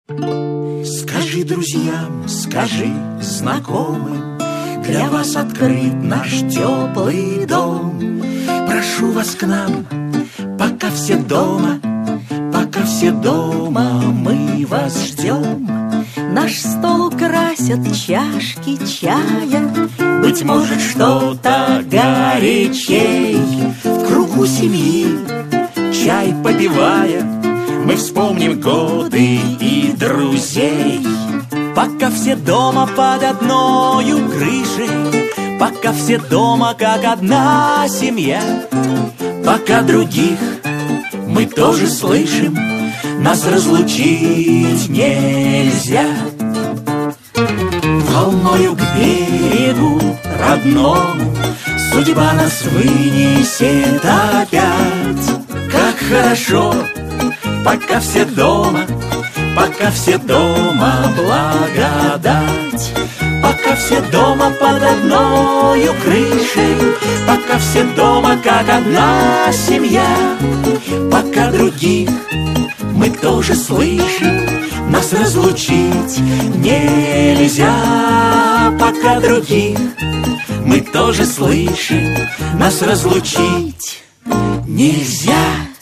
Скажи друзьям, скажи знакомым, для вас открыт наш теплый дом. Прошу вас к нам, пока все дома, пока все дома, мы вас ждем. Наш стол украсят чашки чая, Быть может, что-то горячей. В кругу семьи, чай попивая, мы вспомним годы и друзей. Пока все дома под одною крышей, пока все дома как одна семья. Пока других мы тоже слышим, нас разлучить нельзя. Волною к берегу родному судьба нас вынесет опять. Как хорошо, пока все дома, пока все дома, благодать. Пока все дома под одною крышей, пока все дома как одна семья. Пока других мы тоже слышим, нас разлучить нельзя. Пока других мы тоже слышим, нас разлучить нельзя.